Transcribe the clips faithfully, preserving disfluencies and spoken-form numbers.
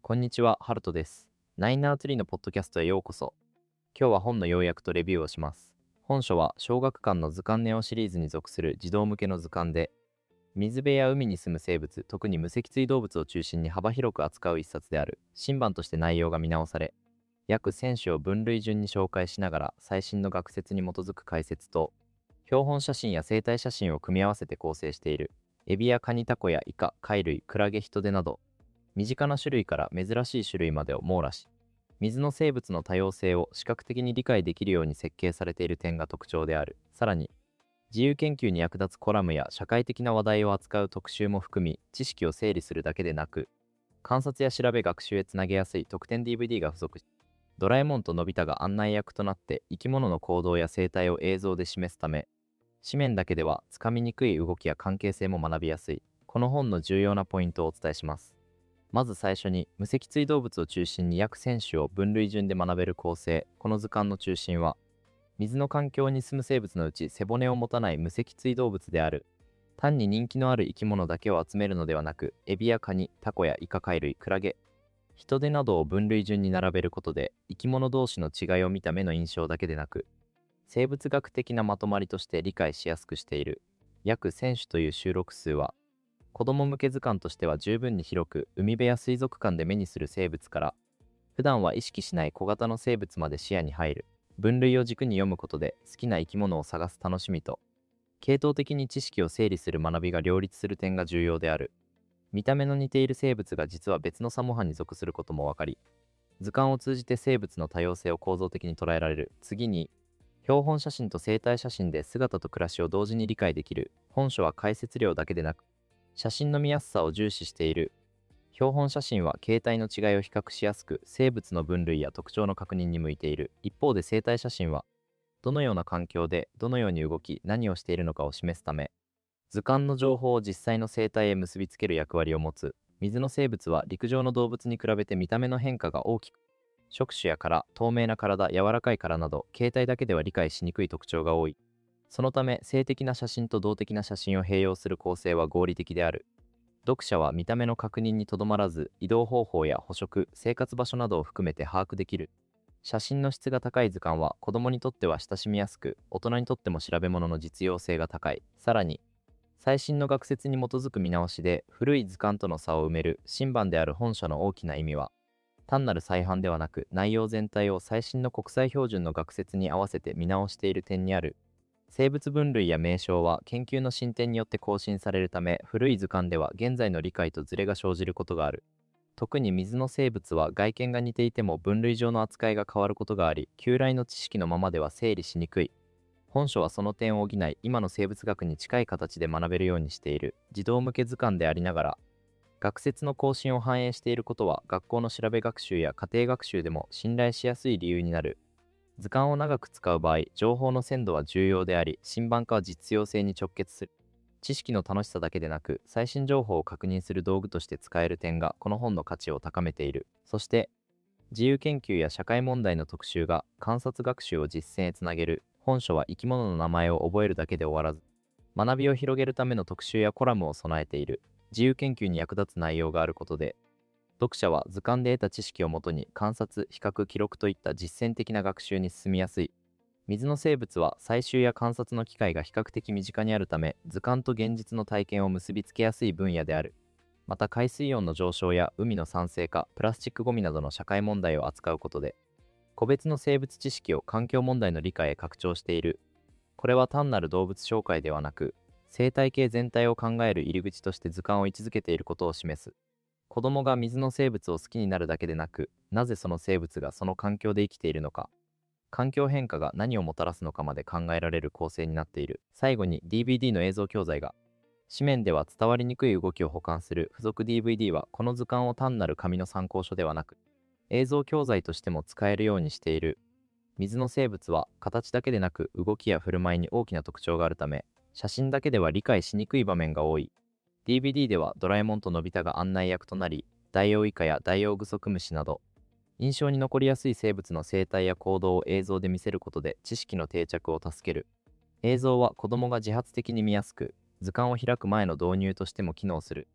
こんにちは、ハルトです。ナインアーツリーのポッドキャストへようこそ。今日は本の要約とレビューをします。本書は小学館の図鑑ネオシリーズに属する児童向けの図鑑で、水辺や海に住む生物、特に無脊椎動物を中心に幅広く扱う一冊である。新版として内容が見直され、約せん種を分類順に紹介しながら最新の学説に基づく解説と、標本写真や生態写真を組み合わせて構成している。エビやカニタコやイカ、貝類、クラゲ、ヒトデなど、身近な種類から珍しい種類までを網羅し、水の生物の多様性を視覚的に理解できるように設計されている点が特徴である。さらに、自由研究に役立つコラムや社会的な話題を扱う特集も含み、知識を整理するだけでなく、観察や調べ学習へつなげやすい特典 ディーブイディー が付属し、ドラえもんとのび太が案内役となって生き物の行動や生態を映像で示すため、紙面だけではつかみにくい動きや関係性も学びやすい。この本の重要なポイントをお伝えします。まず最初に、無脊椎動物を中心に約せん種を分類順で学べる構成。この図鑑の中心は、水の環境に住む生物のうち背骨を持たない無脊椎動物である。単に人気のある生き物だけを集めるのではなく、エビやカニ、タコやイカ貝類、クラゲ、ヒトデなどを分類順に並べることで、生き物同士の違いを見た目の印象だけでなく、生物学的なまとまりとして理解しやすくしている。約せん種という収録数は、子供向け図鑑としては十分に広く、海辺や水族館で目にする生物から、普段は意識しない小型の生物まで視野に入る。分類を軸に読むことで好きな生き物を探す楽しみと、系統的に知識を整理する学びが両立する点が重要である。見た目の似ている生物が実は別のサモハに属することも分かり、図鑑を通じて生物の多様性を構造的に捉えられる。次に、標本写真と生態写真で姿と暮らしを同時に理解できる。本書は解説量だけでなく、写真の見やすさを重視している。標本写真は形態の違いを比較しやすく、生物の分類や特徴の確認に向いている。一方で生態写真は、どのような環境でどのように動き何をしているのかを示すため、図鑑の情報を実際の生態へ結びつける役割を持つ。水の生物は陸上の動物に比べて見た目の変化が大きく、触手や殻、透明な体、柔らかい殻など、形態だけでは理解しにくい特徴が多い。そのため、静的な写真と動的な写真を併用する構成は合理的である。読者は見た目の確認にとどまらず、移動方法や捕食、生活場所などを含めて把握できる。写真の質が高い図鑑は子供にとっては親しみやすく、大人にとっても調べ物の実用性が高い。さらに、最新の学説に基づく見直しで古い図鑑との差を埋める新版である本書の大きな意味は、単なる再版ではなく内容全体を最新の国際標準の学説に合わせて見直している点にある。生物分類や名称は研究の進展によって更新されるため、古い図鑑では現在の理解とズレが生じることがある。特に水の生物は外見が似ていても分類上の扱いが変わることがあり、旧来の知識のままでは整理しにくい。本書はその点を補い、今の生物学に近い形で学べるようにしている。児童向け図鑑でありながら、学説の更新を反映していることは、学校の調べ学習や家庭学習でも信頼しやすい理由になる。図鑑を長く使う場合、情報の鮮度は重要であり、新版化は実用性に直結する。知識の楽しさだけでなく、最新情報を確認する道具として使える点が、この本の価値を高めている。そして、自由研究や社会問題の特集が観察学習を実践へつなげる。本書は生き物の名前を覚えるだけで終わらず、学びを広げるための特集やコラムを備えている。自由研究に役立つ内容があることで、読者は図鑑で得た知識をもとに観察、比較、記録といった実践的な学習に進みやすい。水の生物は採集や観察の機会が比較的身近にあるため、図鑑と現実の体験を結びつけやすい分野である。また、海水温の上昇や海の酸性化、プラスチックごみなどの社会問題を扱うことで、個別の生物知識を環境問題の理解へ拡張している。これは単なる動物紹介ではなく、生態系全体を考える入り口として図鑑を位置づけていることを示す。子供が水の生物を好きになるだけでなく、なぜその生物がその環境で生きているのか、環境変化が何をもたらすのかまで考えられる構成になっている。最後に ディーブイディー の映像教材が、紙面では伝わりにくい動きを補完する付属 ディーブイディー は、この図鑑を単なる紙の参考書ではなく、映像教材としても使えるようにしている。水の生物は形だけでなく動きや振る舞いに大きな特徴があるため、写真だけでは理解しにくい場面が多い。ディーブイディー ではドラえもんとのび太が案内役となり、ダイオウイカやダイオウグソクムシなど、印象に残りやすい生物の生態や行動を映像で見せることで知識の定着を助ける。映像は子供が自発的に見やすく、図鑑を開く前の導入としても機能する。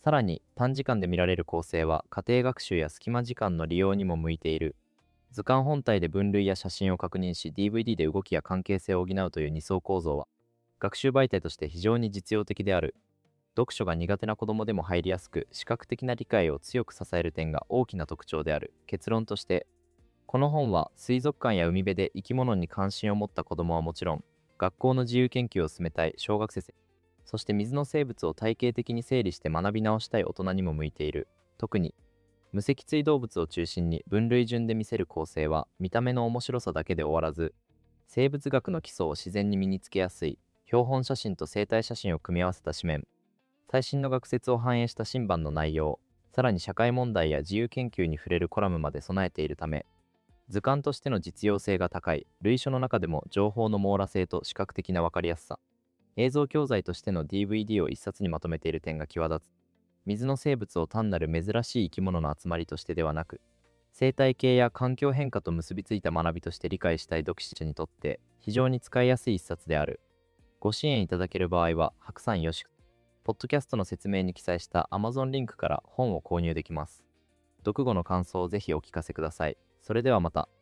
さらに短時間で見られる構成は家庭学習や隙間時間の利用にも向いている。図鑑本体で分類や写真を確認し ディーブイディー で動きや関係性を補うというに層構造は学習媒体として非常に実用的である。読書が苦手な子供でも入りやすく視覚的な理解を強く支える点が大きな特徴である。結論として、この本は水族館や海辺で生き物に関心を持った子供はもちろん、学校の自由研究を進めたい小学生、そして水の生物を体系的に整理して学び直したい大人にも向いている。特に無脊椎動物を中心に分類順で見せる構成は見た目の面白さだけで終わらず、生物学の基礎を自然に身につけやすい標本写真と生態写真を組み合わせた紙面、最新の学説を反映した新版の内容、さらに社会問題や自由研究に触れるコラムまで備えているため、図鑑としての実用性が高い。類書の中でも情報の網羅性と視覚的な分かりやすさ、映像教材としての ディーブイディー を一冊にまとめている点が際立つ。水の生物を単なる珍しい生き物の集まりとしてではなく、生態系や環境変化と結びついた学びとして理解したい読者にとって非常に使いやすい一冊である。ご支援いただける場合は、白山よし、ポッドキャストの説明に記載した Amazon リンクから本を購入できます。読後の感想をぜひお聞かせください。それではまた。